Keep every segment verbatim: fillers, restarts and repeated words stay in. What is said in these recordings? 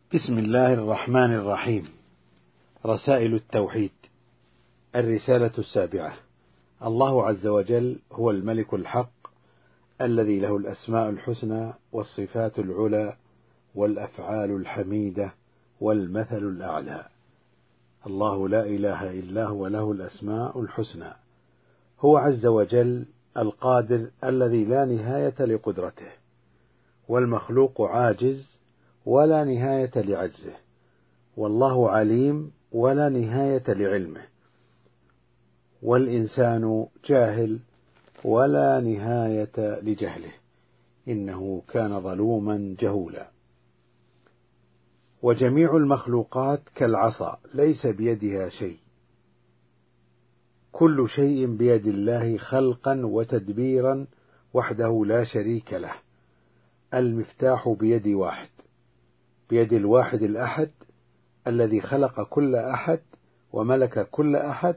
بسم الله الرحمن الرحيم. رسائل التوحيد. الرسالة السابعة. الله عز وجل هو الملك الحق الذي له الأسماء الحسنى والصفات العلى والأفعال الحميدة والمثل الأعلى. الله لا إله إلا هو له الأسماء الحسنى. هو عز وجل القادر الذي لا نهاية لقدرته، والمخلوق عاجز ولا نهاية لعجزه، والله عليم ولا نهاية لعلمه، والإنسان جاهل ولا نهاية لجهله، إنه كان ظلوما جهولا. وجميع المخلوقات كالعصا ليس بيدها شيء، كل شيء بيد الله خلقا وتدبيرا وحده لا شريك له. المفتاح بيد واحد، بيد الواحد الأحد الذي خلق كل أحد وملك كل أحد،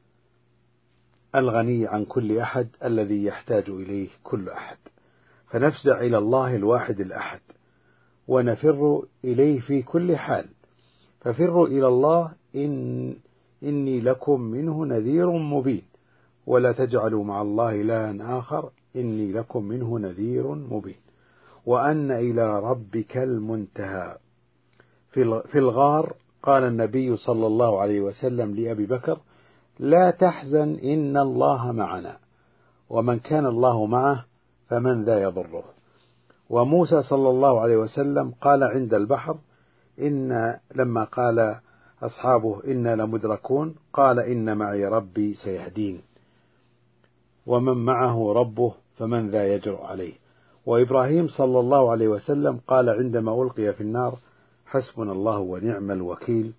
الغني عن كل أحد الذي يحتاج إليه كل أحد. فنفزع إلى الله الواحد الأحد ونفر إليه في كل حال. ففروا إلى الله إن إني لكم منه نذير مبين، ولا تجعلوا مع الله إلها آخر إني لكم منه نذير مبين. وأن إلى ربك المنتهى. في الغار قال النبي صلى الله عليه وسلم لأبي بكر: لا تحزن إن الله معنا، ومن كان الله معه فمن ذا يضره. وموسى صلى الله عليه وسلم قال عند البحر إن لما قال أصحابه إنا لمدركون قال إن معي ربي سيهدين، ومن معه ربه فمن ذا يجرؤ عليه. وإبراهيم صلى الله عليه وسلم قال عندما ألقي في النار: حسبنا الله ونعم الوكيل،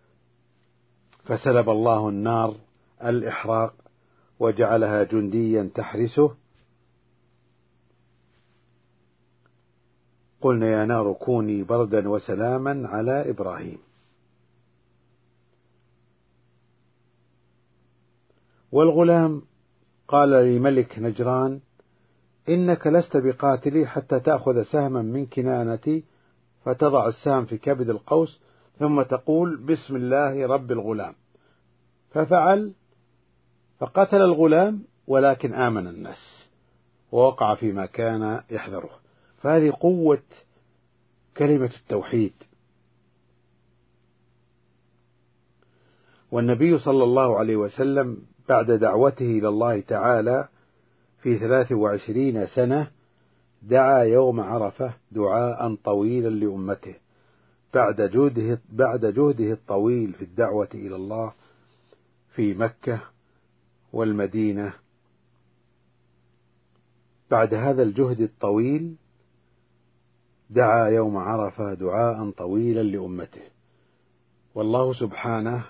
فسلب الله النار الإحراق وجعلها جنديا تحرسه. قلنا يا نار كوني بردا وسلاما على إبراهيم. والغلام قال لملك نجران: إنك لست بقاتلي حتى تأخذ سهما من كنانتي فتضع السهم في كبد القوس ثم تقول بسم الله رب الغلام. ففعل، فقتل الغلام ولكن آمن الناس ووقع فيما كان يحذره. فهذه قوة كلمة التوحيد. والنبي صلى الله عليه وسلم بعد دعوته إلى الله تعالى في ثلاث وعشرين سنة دعا يوم عرفة دعاء طويلا لأمته بعد جهده, بعد جهده الطويل في الدعوة إلى الله في مكة والمدينة. بعد هذا الجهد الطويل دعا يوم عرفة دعاء طويلا لأمته. والله سبحانه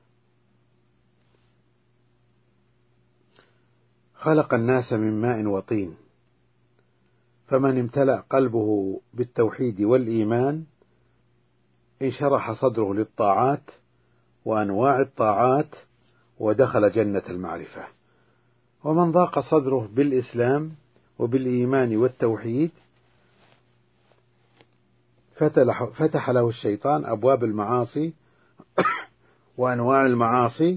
خلق الناس من ماء وطين، فمن امتلأ قلبه بالتوحيد والإيمان انشرح صدره للطاعات وأنواع الطاعات ودخل جنة المعرفة. ومن ضاق صدره بالإسلام وبالإيمان والتوحيد فتح له الشيطان أبواب المعاصي وأنواع المعاصي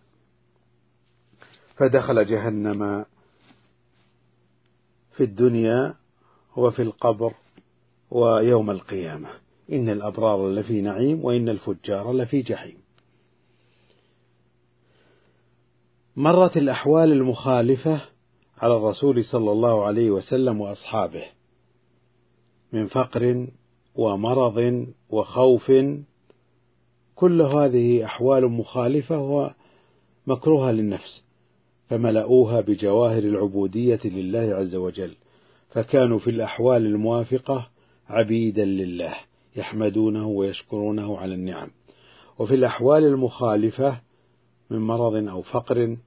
فدخل جهنم في الدنيا وفي القبر ويوم القيامة. إن الأبرار لفي نعيم وإن الفجار لفي جحيم. مرت الأحوال المخالفة على الرسول صلى الله عليه وسلم وأصحابه من فقر ومرض وخوف، كل هذه أحوال مخالفة ومكروهة للنفس، فملأوها بجواهر العبودية لله عز وجل، فكانوا في الأحوال الموافقة عبيدا لله يحمدونه ويشكرونه على النعم. وفي الأحوال المخالفة من مرض أو فقر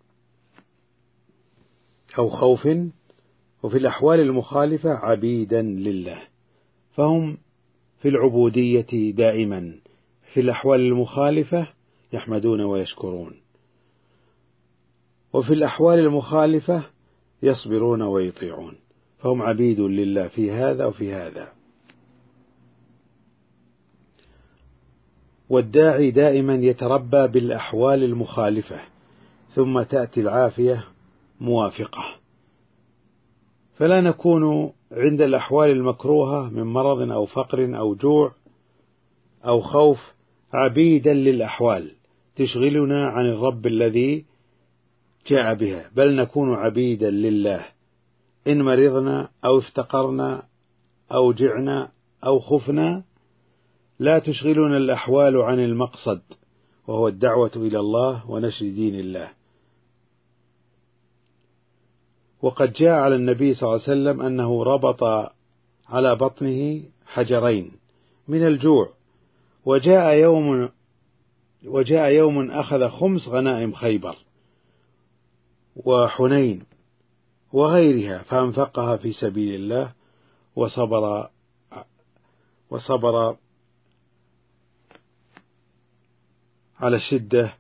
أو خوف، وفي الأحوال المخالفة عبيدا لله، فهم في العبودية دائما في الأحوال المخالفة يحمدون ويشكرون، وفي الأحوال المخالفة يصبرون ويطيعون، فهم عبيد لله في هذا وفي هذا. والداعي دائما يتربى بالأحوال المخالفة، ثم تأتي العافية موافقة. فلا نكون عند الأحوال المكروهة من مرض أو فقر أو جوع أو خوف عبيدا للأحوال تشغلنا عن الرب الذي جاء بها، بل نكون عبيدا لله. إن مرضنا أو افتقرنا أو جعنا أو خفنا لا تشغلنا الأحوال عن المقصد، وهو الدعوة إلى الله ونشر دين الله. وقد جاء على النبي صلى الله عليه وسلم أنه ربط على بطنه حجرين من الجوع، وجاء يوم وجاء يوم أخذ خمس غنائم خيبر وحنين وغيرها فأنفقها في سبيل الله، وصبر وصبر على الشدة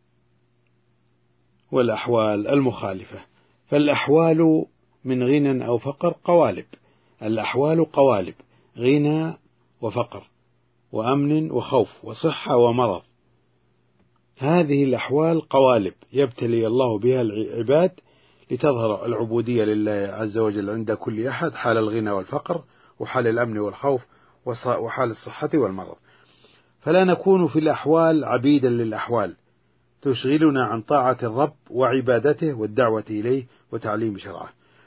والأحوال المخالفة. فالأحوال من غنى أو فقر قوالب، الأحوال قوالب، غنى وفقر وأمن وخوف وصحة ومرض. هذه الأحوال قوالب يبتلي الله بها العباد لتظهر العبودية لله عز وجل عند كل أحد، حال الغنى والفقر، وحال الأمن والخوف، وحال الصحة والمرض. فلا نكون في الأحوال عبيدا للأحوال تشغلنا عن طاعة الرب وعبادته والدعوة إليه وتعليم شرعه.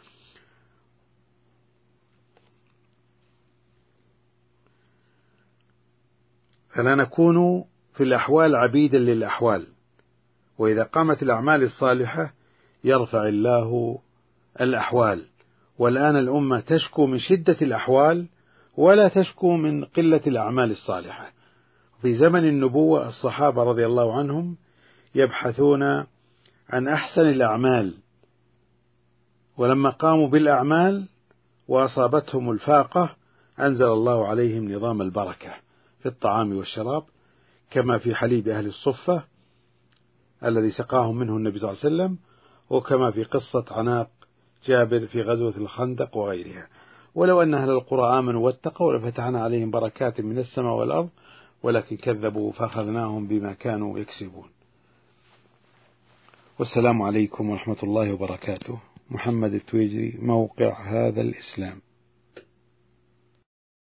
فلا نكون في الأحوال عبيدا للأحوال، وإذا قامت الأعمال الصالحة يرفع الله الأحوال. والآن الأمة تشكو من شدة الأحوال ولا تشكو من قلة الأعمال الصالحة. في زمن النبوة الصحابة رضي الله عنهم يبحثون عن أحسن الأعمال، ولما قاموا بالأعمال وأصابتهم الفاقة أنزل الله عليهم نظام البركة في الطعام والشراب، كما في حليب أهل الصفة الذي سقاهم منه النبي صلى الله عليه وسلم، وكما في قصة عناق جابر في غزوة الخندق وغيرها. ولو أن أهل القرى آمنوا واتقوا لفتحنا عليهم بركات من السماء والأرض ولكن كذبوا فأخذناهم بما كانوا يكسبون. والسلام عليكم ورحمة الله وبركاته. محمد التويجري، موقع هذا الإسلام.